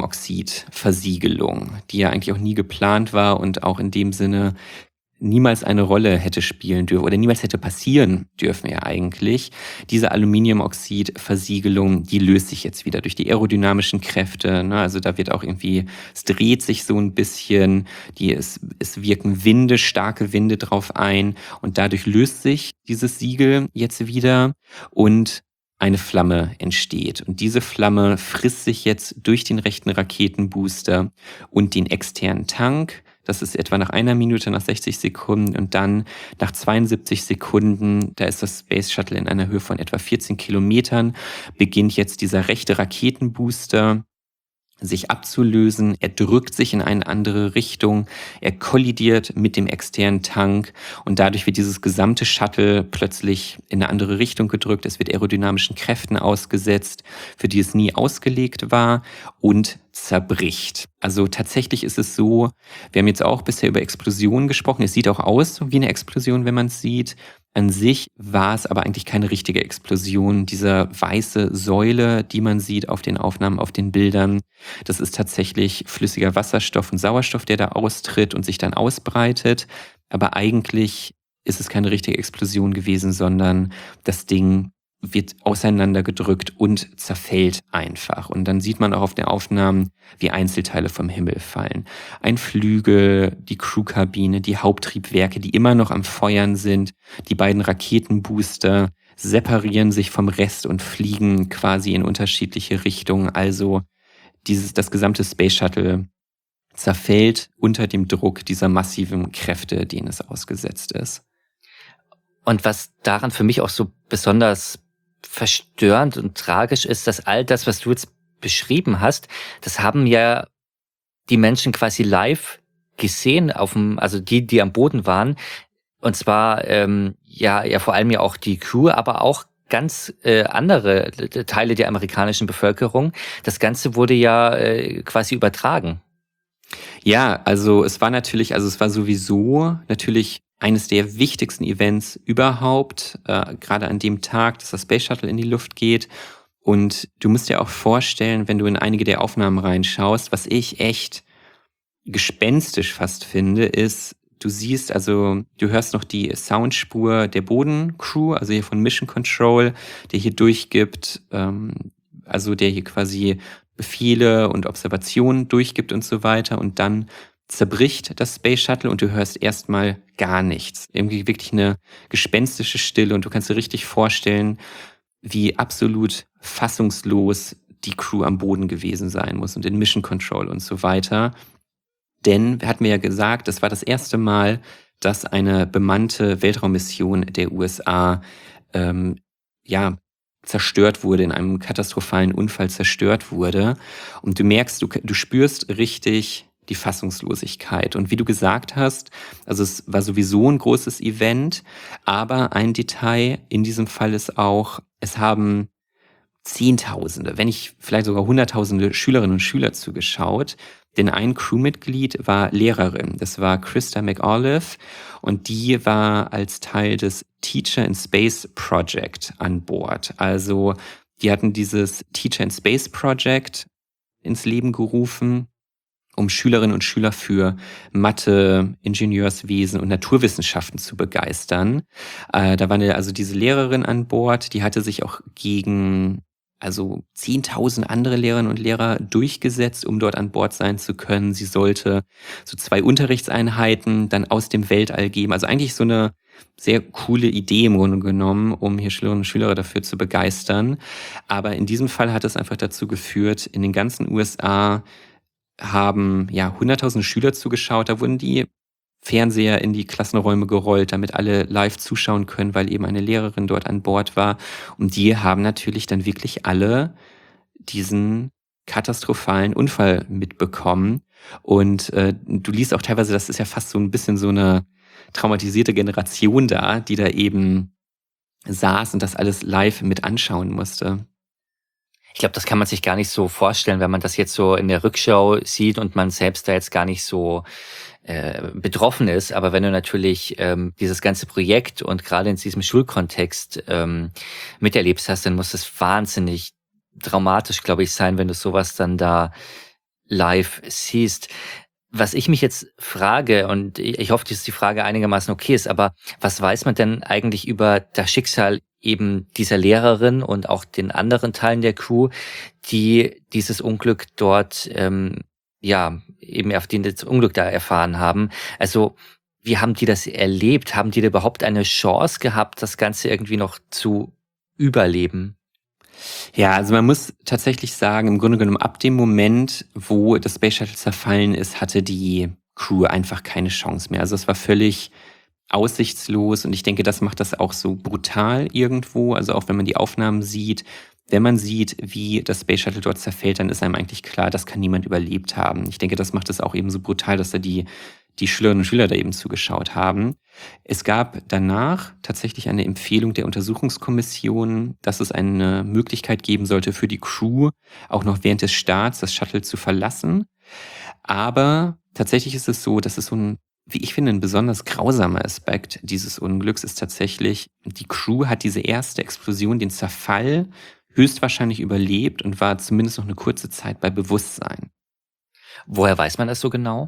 Speaker 3: Aluminiumoxid-Versiegelung, die ja eigentlich auch nie geplant war und auch in dem Sinne niemals eine Rolle hätte spielen dürfen oder niemals hätte passieren dürfen ja eigentlich. Diese Aluminiumoxid-Versiegelung, die löst sich jetzt wieder durch die aerodynamischen Kräfte. Ne? Also da wird auch irgendwie, es dreht sich so ein bisschen, es wirken Winde, starke Winde drauf ein und dadurch löst sich dieses Siegel jetzt wieder und eine Flamme entsteht. Und diese Flamme frisst sich jetzt durch den rechten Raketenbooster und den externen Tank. Das ist etwa nach 1 Minute, nach 60 Sekunden und dann nach 72 Sekunden, da ist das Space Shuttle in einer Höhe von etwa 14 Kilometern, beginnt jetzt dieser rechte Raketenbooster sich abzulösen. Er drückt sich in eine andere Richtung, er kollidiert mit dem externen Tank und dadurch wird dieses gesamte Shuttle plötzlich in eine andere Richtung gedrückt. Es wird aerodynamischen Kräften ausgesetzt, für die es nie ausgelegt war und zerbricht. Also tatsächlich ist es so, wir haben jetzt auch bisher über Explosionen gesprochen. Es sieht auch aus wie eine Explosion, wenn man es sieht. An sich war es aber eigentlich keine richtige Explosion. Diese weiße Säule, die man sieht auf den Aufnahmen, auf den Bildern, das ist tatsächlich flüssiger Wasserstoff und Sauerstoff, der da austritt und sich dann ausbreitet. Aber eigentlich ist es keine richtige Explosion gewesen, sondern das Ding wird auseinandergedrückt und zerfällt einfach. Und dann sieht man auch auf den Aufnahmen, wie Einzelteile vom Himmel fallen. Ein Flügel, die Crewkabine, die Haupttriebwerke, die immer noch am Feuern sind. Die beiden Raketenbooster separieren sich vom Rest und fliegen quasi in unterschiedliche Richtungen. Also das gesamte Space Shuttle zerfällt unter dem Druck dieser massiven Kräfte, denen es ausgesetzt ist.
Speaker 2: Und was daran für mich auch so besonders verstörend und tragisch ist, dass all das, was du jetzt beschrieben hast, das haben ja die Menschen quasi live gesehen, also die am Boden waren. Und zwar ja vor allem ja auch die Crew, aber auch ganz andere Teile der amerikanischen Bevölkerung. Das Ganze wurde ja quasi übertragen.
Speaker 3: Ja, also es war sowieso natürlich eines der wichtigsten Events überhaupt, gerade an dem Tag, dass das Space Shuttle in die Luft geht. Und du musst dir auch vorstellen, wenn du in einige der Aufnahmen reinschaust, was ich echt gespenstisch fast finde, ist, du hörst noch die Soundspur der Bodencrew, also hier von Mission Control, der hier durchgibt, also der hier quasi Befehle und Observationen durchgibt und so weiter. Und dann zerbricht das Space Shuttle und du hörst erstmal gar nichts. Irgendwie wirklich eine gespenstische Stille und du kannst dir richtig vorstellen, wie absolut fassungslos die Crew am Boden gewesen sein muss und in Mission Control und so weiter. Denn, hatten wir ja gesagt, das war das erste Mal, dass eine bemannte Weltraummission der USA zerstört wurde, in einem katastrophalen Unfall zerstört wurde. Und du merkst, du spürst richtig die Fassungslosigkeit. Und wie du gesagt hast, also es war sowieso ein großes Event, aber ein Detail in diesem Fall ist auch, es haben Zehntausende, wenn nicht vielleicht sogar Hunderttausende Schülerinnen und Schüler zugeschaut. Denn ein Crewmitglied war Lehrerin. Das war Christa McAuliffe und die war als Teil des Teacher in Space Project an Bord. Also die hatten dieses Teacher in Space Project ins Leben gerufen, um Schülerinnen und Schüler für Mathe, Ingenieurswesen und Naturwissenschaften zu begeistern. Da war also diese Lehrerin an Bord, die hatte sich auch gegen 10.000 andere Lehrerinnen und Lehrer durchgesetzt, um dort an Bord sein zu können. Sie sollte so 2 Unterrichtseinheiten dann aus dem Weltall geben. Also eigentlich so eine sehr coole Idee im Grunde genommen, um hier Schülerinnen und Schüler dafür zu begeistern. Aber in diesem Fall hat es einfach dazu geführt, in den ganzen USA haben hunderttausende Schüler zugeschaut. Da wurden die Fernseher in die Klassenräume gerollt, damit alle live zuschauen können, weil eben eine Lehrerin dort an Bord war. Und die haben natürlich dann wirklich alle diesen katastrophalen Unfall mitbekommen. Und du liest auch teilweise, das ist ja fast so ein bisschen so eine traumatisierte Generation da, die da eben saß und das alles live mit anschauen musste.
Speaker 2: Ich glaube, das kann man sich gar nicht so vorstellen, wenn man das jetzt so in der Rückschau sieht und man selbst da jetzt gar nicht so betroffen ist. Aber wenn du natürlich dieses ganze Projekt und gerade in diesem Schulkontext miterlebst hast, dann muss es wahnsinnig dramatisch, glaube ich, sein, wenn du sowas dann da live siehst. Was ich mich jetzt frage, und ich hoffe, dass die Frage einigermaßen okay ist, aber was weiß man denn eigentlich über das Schicksal eben dieser Lehrerin und auch den anderen Teilen der Crew, die dieses Unglück dort, eben auf den das Unglück da erfahren haben? Also, wie haben die das erlebt? Haben die da überhaupt eine Chance gehabt, das Ganze irgendwie noch zu überleben?
Speaker 3: Ja, also man muss tatsächlich sagen, im Grunde genommen ab dem Moment, wo das Space Shuttle zerfallen ist, hatte die Crew einfach keine Chance mehr. Also es war völlig aussichtslos und ich denke, das macht das auch so brutal irgendwo. Also auch wenn man die Aufnahmen sieht, wenn man sieht, wie das Space Shuttle dort zerfällt, dann ist einem eigentlich klar, das kann niemand überlebt haben. Ich denke, das macht es auch eben so brutal, dass da die Schülerinnen und Schüler da eben zugeschaut haben. Es gab danach tatsächlich eine Empfehlung der Untersuchungskommission, dass es eine Möglichkeit geben sollte für die Crew, auch noch während des Starts das Shuttle zu verlassen. Aber tatsächlich ist es so, dass es so ein, wie ich finde, ein besonders grausamer Aspekt dieses Unglücks ist tatsächlich, die Crew hat diese erste Explosion, den Zerfall, höchstwahrscheinlich überlebt und war zumindest noch eine kurze Zeit bei Bewusstsein.
Speaker 2: Woher weiß man das so genau?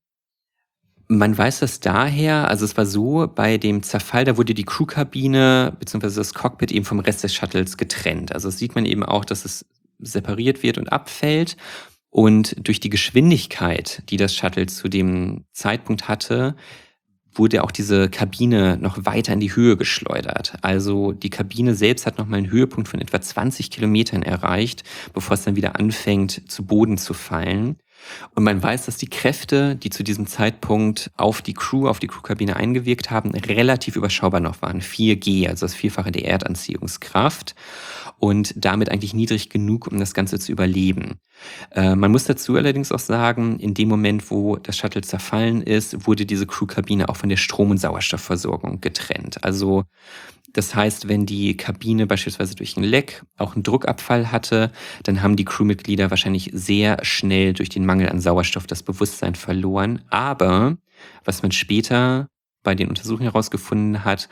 Speaker 3: Man weiß das daher, also es war so, bei dem Zerfall, da wurde die Crewkabine bzw. das Cockpit eben vom Rest des Shuttles getrennt. Also das sieht man eben auch, dass es separiert wird und abfällt. Und durch die Geschwindigkeit, die das Shuttle zu dem Zeitpunkt hatte, wurde auch diese Kabine noch weiter in die Höhe geschleudert. Also die Kabine selbst hat nochmal einen Höhepunkt von etwa 20 Kilometern erreicht, bevor es dann wieder anfängt, zu Boden zu fallen. Und man weiß, dass die Kräfte, die zu diesem Zeitpunkt auf die Crewkabine eingewirkt haben, relativ überschaubar noch waren. 4G, also das Vierfache der Erdanziehungskraft. Und damit eigentlich niedrig genug, um das Ganze zu überleben. Man muss dazu allerdings auch sagen, in dem Moment, wo das Shuttle zerfallen ist, wurde diese Crewkabine auch von der Strom- und Sauerstoffversorgung getrennt. Also das heißt, wenn die Kabine beispielsweise durch ein Leck auch einen Druckabfall hatte, dann haben die Crewmitglieder wahrscheinlich sehr schnell durch den Mangel an Sauerstoff das Bewusstsein verloren. Aber was man später bei den Untersuchungen herausgefunden hat,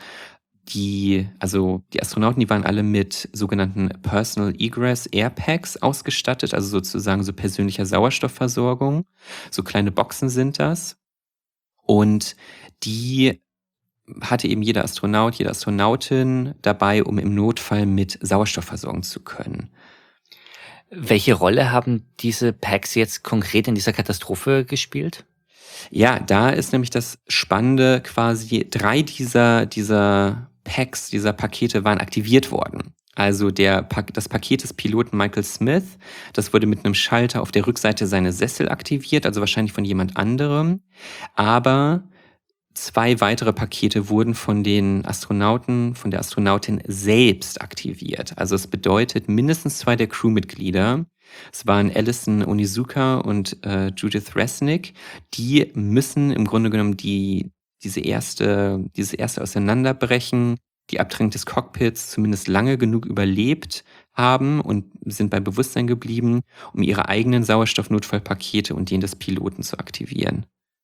Speaker 3: die Astronauten, die waren alle mit sogenannten Personal Egress Airpacks ausgestattet, also sozusagen so persönlicher Sauerstoffversorgung. So kleine Boxen sind das. Und die hatte eben jeder Astronaut, jede Astronautin dabei, um im Notfall mit Sauerstoff versorgen zu können.
Speaker 2: Welche Rolle haben diese Packs jetzt konkret in dieser Katastrophe gespielt?
Speaker 3: Ja, da ist nämlich das Spannende, quasi 3 dieser Packs, dieser Pakete waren aktiviert worden. Also das Paket des Piloten Michael Smith, das wurde mit einem Schalter auf der Rückseite seines Sessel aktiviert, also wahrscheinlich von jemand anderem. Aber 2 weitere Pakete wurden von den Astronauten, von der Astronautin selbst aktiviert. Also es bedeutet, mindestens 2 der Crewmitglieder, es waren Alison Onizuka und Judith Resnick, die müssen im Grunde genommen dieses erste Auseinanderbrechen, die Abtrennung des Cockpits zumindest lange genug überlebt haben und sind bei Bewusstsein geblieben, um ihre eigenen Sauerstoffnotfallpakete und den des Piloten zu aktivieren.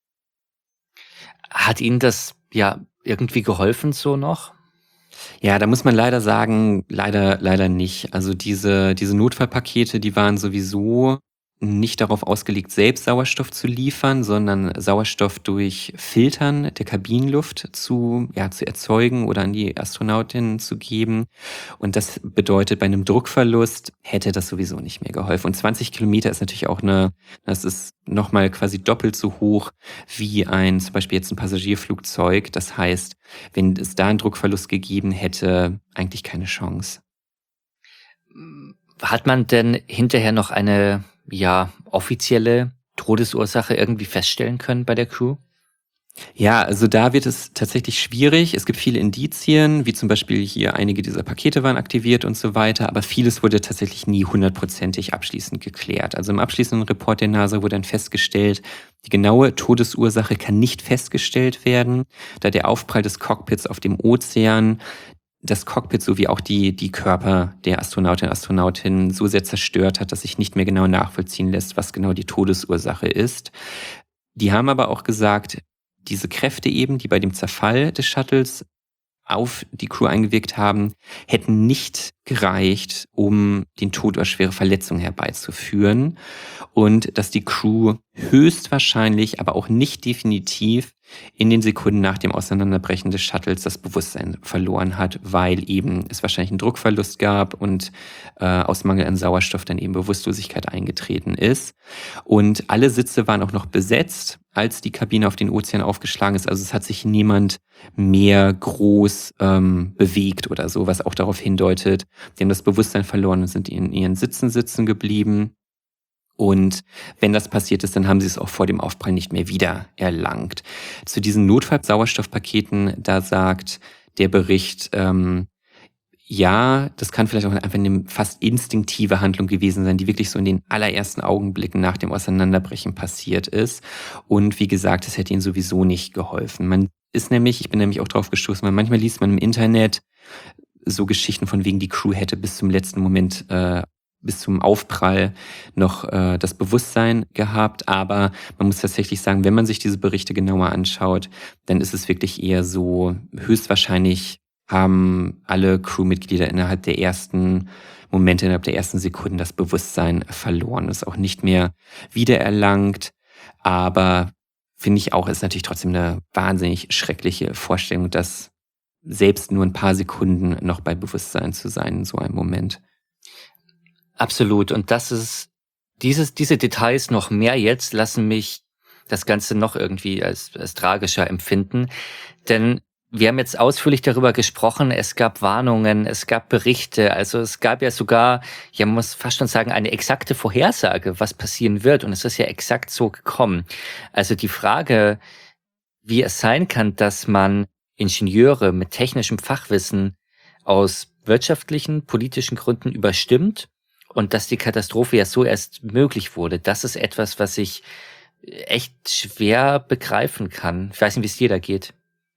Speaker 2: Hat Ihnen das ja irgendwie geholfen so noch?
Speaker 3: Ja, da muss man leider sagen, leider nicht. Also diese Notfallpakete, die waren sowieso nicht darauf ausgelegt, selbst Sauerstoff zu liefern, sondern Sauerstoff durch Filtern der Kabinenluft zu erzeugen oder an die Astronautinnen zu geben. Und das bedeutet, bei einem Druckverlust hätte das sowieso nicht mehr geholfen. Und 20 Kilometer ist natürlich auch das ist nochmal quasi doppelt so hoch wie zum Beispiel jetzt ein Passagierflugzeug. Das heißt, wenn es da einen Druckverlust gegeben hätte, eigentlich keine Chance.
Speaker 2: Hat man denn hinterher noch eine offizielle Todesursache irgendwie feststellen können bei der Crew?
Speaker 3: Ja, also da wird es tatsächlich schwierig. Es gibt viele Indizien, wie zum Beispiel hier einige dieser Pakete waren aktiviert und so weiter, aber vieles wurde tatsächlich nie hundertprozentig abschließend geklärt. Also im abschließenden Report der NASA wurde dann festgestellt, die genaue Todesursache kann nicht festgestellt werden, da der Aufprall des Cockpits auf dem Ozean das Cockpit sowie auch die Körper der Astronautinnen und Astronautinnen so sehr zerstört hat, dass sich nicht mehr genau nachvollziehen lässt, was genau die Todesursache ist. Die haben aber auch gesagt, diese Kräfte eben, die bei dem Zerfall des Shuttles auf die Crew eingewirkt haben, hätten nicht gereicht, um den Tod oder schwere Verletzungen herbeizuführen. Und dass die Crew höchstwahrscheinlich, aber auch nicht definitiv in den Sekunden nach dem Auseinanderbrechen des Shuttles das Bewusstsein verloren hat, weil eben es wahrscheinlich einen Druckverlust gab und aus Mangel an Sauerstoff dann eben Bewusstlosigkeit eingetreten ist. Und alle Sitze waren auch noch besetzt, als die Kabine auf den Ozean aufgeschlagen ist. Also es hat sich niemand mehr groß bewegt oder so, was auch darauf hindeutet, die haben das Bewusstsein verloren und sind in ihren Sitzen sitzen geblieben. Und wenn das passiert ist, dann haben sie es auch vor dem Aufprall nicht mehr wieder erlangt. Zu diesen Notfall-Sauerstoffpaketen, da sagt der Bericht, ja, das kann vielleicht auch einfach eine fast instinktive Handlung gewesen sein, die wirklich so in den allerersten Augenblicken nach dem Auseinanderbrechen passiert ist. Und wie gesagt, es hätte ihnen sowieso nicht geholfen. Ich bin nämlich auch drauf gestoßen, weil manchmal liest man im Internet so Geschichten von wegen, die Crew hätte bis zum letzten Moment, bis zum Aufprall noch das Bewusstsein gehabt. Aber man muss tatsächlich sagen, wenn man sich diese Berichte genauer anschaut, dann ist es wirklich eher so, höchstwahrscheinlich haben alle Crewmitglieder innerhalb der ersten Momente, innerhalb der ersten Sekunden das Bewusstsein verloren, ist auch nicht mehr wiedererlangt. Aber finde ich auch, ist natürlich trotzdem eine wahnsinnig schreckliche Vorstellung, dass selbst nur ein paar Sekunden noch bei Bewusstsein zu sein in so einem Moment.
Speaker 2: Absolut. Und das ist, diese Details noch mehr jetzt lassen mich das Ganze noch irgendwie als tragischer empfinden. Denn wir haben jetzt ausführlich darüber gesprochen, es gab Warnungen, es gab Berichte, also es gab ja sogar, ja, man muss fast schon sagen, eine exakte Vorhersage, was passieren wird, und es ist ja exakt so gekommen. Also die Frage, wie es sein kann, dass man Ingenieure mit technischem Fachwissen aus wirtschaftlichen, politischen Gründen überstimmt und dass die Katastrophe ja so erst möglich wurde, das ist etwas, was ich echt schwer begreifen kann. Ich weiß nicht, wie es dir da geht.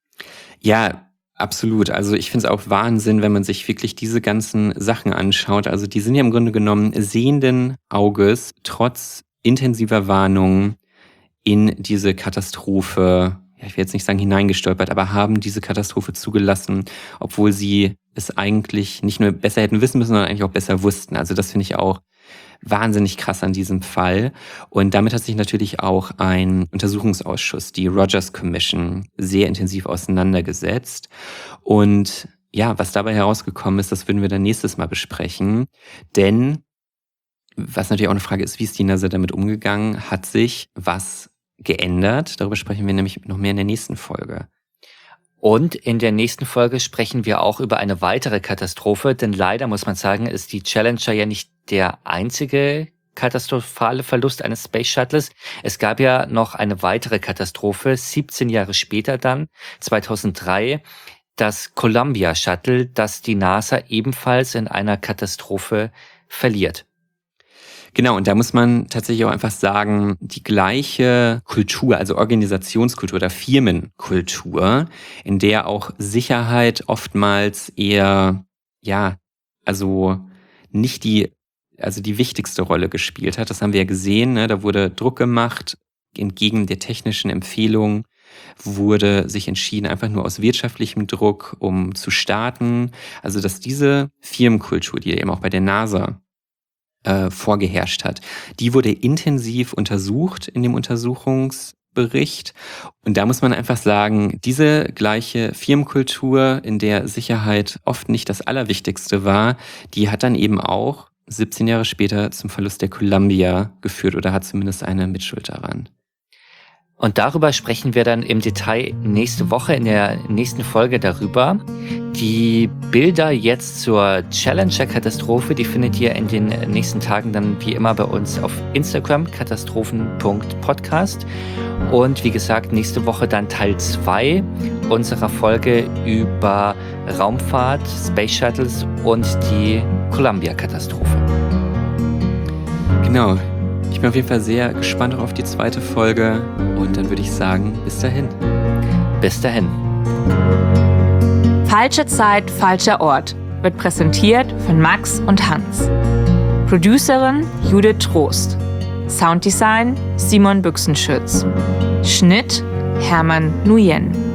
Speaker 3: Ja, absolut. Also ich finde es auch Wahnsinn, wenn man sich wirklich diese ganzen Sachen anschaut. Also die sind ja im Grunde genommen sehenden Auges, trotz intensiver Warnungen in diese Katastrophe, ja, ich will jetzt nicht sagen hineingestolpert, aber haben diese Katastrophe zugelassen, obwohl sie es eigentlich nicht nur besser hätten wissen müssen, sondern eigentlich auch besser wussten. Also das finde ich auch wahnsinnig krass an diesem Fall. Und damit hat sich natürlich auch ein Untersuchungsausschuss, die Rogers Commission, sehr intensiv auseinandergesetzt. Und ja, was dabei herausgekommen ist, das würden wir dann nächstes Mal besprechen. Denn, was natürlich auch eine Frage ist, wie ist die NASA damit umgegangen, hat sich was geändert? Darüber sprechen wir nämlich noch mehr in der nächsten Folge.
Speaker 2: Und in der nächsten Folge sprechen wir auch über eine weitere Katastrophe, denn leider muss man sagen, ist die Challenger ja nicht der einzige katastrophale Verlust eines Space Shuttles. Es gab ja noch eine weitere Katastrophe, 17 Jahre später dann, 2003, das Columbia Shuttle, das die NASA ebenfalls in einer Katastrophe verliert.
Speaker 3: Genau, und da muss man tatsächlich auch einfach sagen, die gleiche Kultur, also Organisationskultur oder Firmenkultur, in der auch Sicherheit oftmals eher, ja, also nicht die wichtigste Rolle gespielt hat. Das haben wir ja gesehen, ne? Da wurde Druck gemacht, entgegen der technischen Empfehlung wurde sich entschieden, einfach nur aus wirtschaftlichem Druck, um zu starten. Also dass diese Firmenkultur, die eben auch bei der NASA vorgeherrscht hat. Die wurde intensiv untersucht in dem Untersuchungsbericht. Und da muss man einfach sagen, diese gleiche Firmenkultur, in der Sicherheit oft nicht das Allerwichtigste war, die hat dann eben auch 17 Jahre später zum Verlust der Columbia geführt oder hat zumindest eine Mitschuld daran.
Speaker 2: Und darüber sprechen wir dann im Detail nächste Woche in der nächsten Folge darüber. Die Bilder jetzt zur Challenger-Katastrophe, die findet ihr in den nächsten Tagen dann wie immer bei uns auf Instagram, katastrophen.podcast. Und wie gesagt, nächste Woche dann Teil 2 unserer Folge über Raumfahrt, Space Shuttles und die Columbia-Katastrophe.
Speaker 3: Genau. Ich bin auf jeden Fall sehr gespannt auf die zweite Folge und dann würde ich sagen, bis dahin.
Speaker 2: Bis dahin.
Speaker 1: Falsche Zeit, falscher Ort wird präsentiert von Max und Hans. Producerin Judith Trost. Sounddesign Simon Büchsenschütz. Schnitt Hermann Nguyen.